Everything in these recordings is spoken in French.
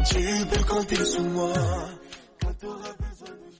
Tu peux compter sur moi quand t'auras besoin de...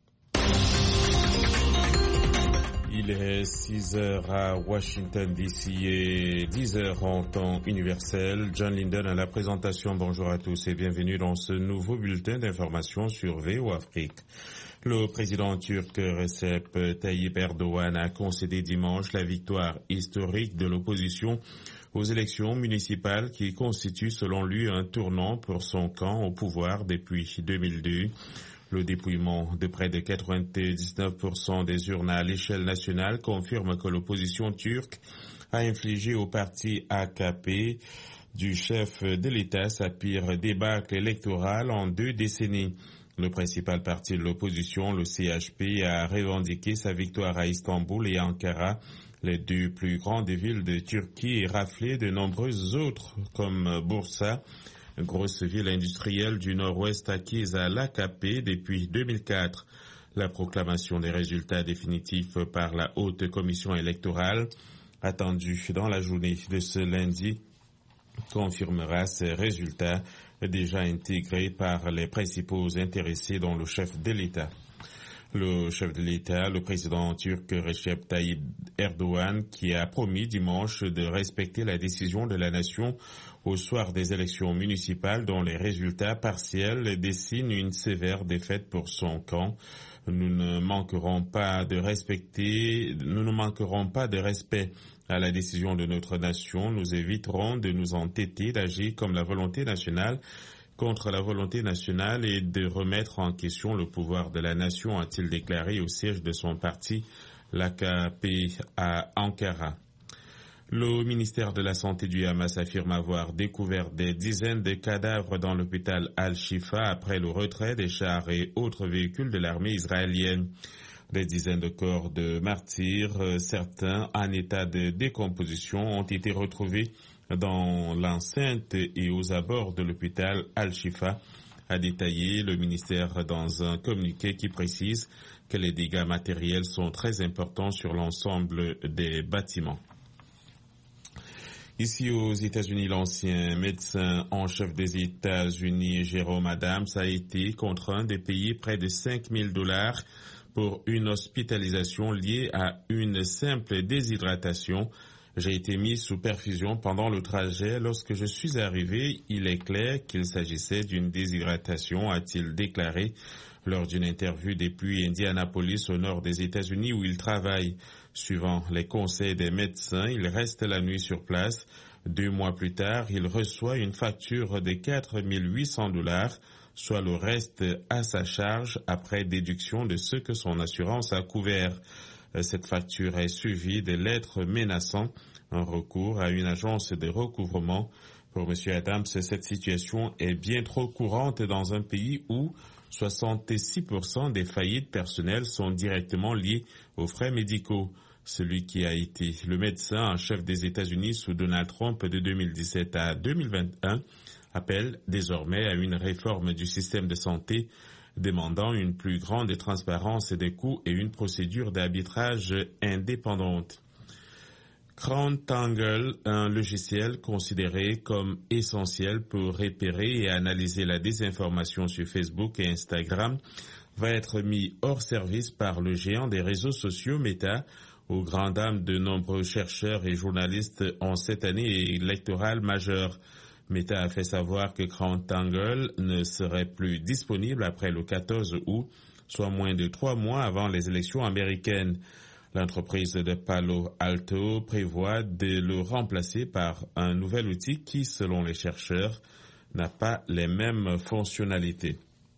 Il est 6 heures à Washington DC et 10 heures en temps universel. John Linden à la présentation. Bonjour à tous et bienvenue dans ce nouveau bulletin d'information sur VOA Afrique. Le président turc Recep Tayyip Erdogan a concédé dimanche la victoire historique de l'opposition aux élections municipales qui constituent selon lui un tournant pour son camp au pouvoir depuis 2002. Le dépouillement de près de 99% des urnes à l'échelle nationale confirme que l'opposition turque a infligé au parti AKP du chef de l'État sa pire débâcle électorale en 2 décennies. Le principal parti de l'opposition, le CHP, a revendiqué sa victoire à Istanbul et Ankara, les 2 plus grandes villes de Turquie, et raflé de nombreuses autres comme Bursa, une grosse ville industrielle du nord-ouest acquise à l'AKP depuis 2004. La proclamation des résultats définitifs par la Haute Commission électorale, attendue dans la journée de ce lundi, confirmera ces résultats déjà intégrés par les principaux intéressés dont le chef de l'État. Le chef de l'État, le président turc Recep Tayyip Erdogan, qui a promis dimanche de respecter la décision de la nation au soir des élections municipales dont les résultats partiels dessinent une sévère défaite pour son camp. Nous ne manquerons pas de respect à la décision de notre nation. Nous éviterons de nous entêter d'agir comme la volonté nationale contre la volonté nationale et de remettre en question le pouvoir de la nation, a-t-il déclaré au siège de son parti, l'AKP, à Ankara. Le ministère de la Santé du Hamas affirme avoir découvert des dizaines de cadavres dans l'hôpital Al-Shifa après le retrait des chars et autres véhicules de l'armée israélienne. Des dizaines de corps de martyrs, certains en état de décomposition, ont été retrouvés dans l'enceinte et aux abords de l'hôpital Al-Shifa, a détaillé le ministère dans un communiqué qui précise que les dégâts matériels sont très importants sur l'ensemble des bâtiments. Ici aux États-Unis, l'ancien médecin en chef des États-Unis, Jerome Adams, a été contraint de payer près de $5,000 pour une hospitalisation liée à une simple déshydratation. J'ai été mis sous perfusion pendant le trajet. Lorsque je suis arrivé, il est clair qu'il s'agissait d'une déshydratation, a-t-il déclaré lors d'une interview depuis Indianapolis au nord des États-Unis où il travaille. Suivant les conseils des médecins, il reste la nuit sur place. 2 mois plus tard, il reçoit une facture de $4,800, soit le reste à sa charge après déduction de ce que son assurance a couvert. Cette facture est suivie de lettres menaçant un recours à une agence de recouvrement. Pour M. Adams, cette situation est bien trop courante dans un pays où 66% des faillites personnelles sont directement liées aux frais médicaux. Celui qui a été le médecin en chef des États-Unis sous Donald Trump de 2017 à 2021 appelle désormais à une réforme du système de santé demandant une plus grande transparence des coûts et une procédure d'arbitrage indépendante. CrownTangle, un logiciel considéré comme essentiel pour repérer et analyser la désinformation sur Facebook et Instagram, va être mis hors service par le géant des réseaux sociaux Meta, aux grandes dames de nombreux chercheurs et journalistes en cette année électorale majeure. Meta a fait savoir que CrownTangle ne serait plus disponible après le 14 août, soit moins de 3 mois avant les élections américaines. L'entreprise de Palo Alto prévoit de le remplacer par un nouvel outil qui, selon les chercheurs, n'a pas les mêmes fonctionnalités.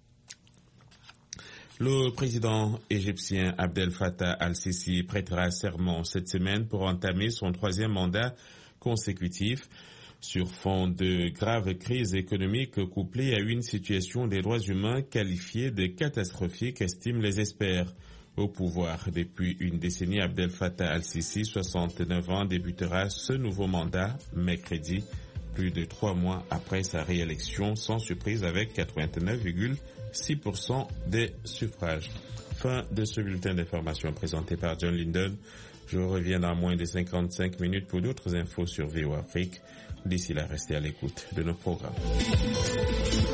Le président égyptien Abdel Fattah al-Sisi prêtera serment cette semaine pour entamer son 3e mandat consécutif. Sur fond de graves crises économiques couplées à une situation des droits humains qualifiée de catastrophique, estiment les experts. Au pouvoir depuis une décennie, Abdel Fattah al-Sisi, 69 ans, débutera ce nouveau mandat mercredi, plus de 3 mois après sa réélection, sans surprise avec 89,6% des suffrages. Fin de ce bulletin d'information présenté par John Linden. Je reviens dans moins de 55 minutes pour d'autres infos sur VOA Afrique. D'ici là, restez à l'écoute de nos programmes.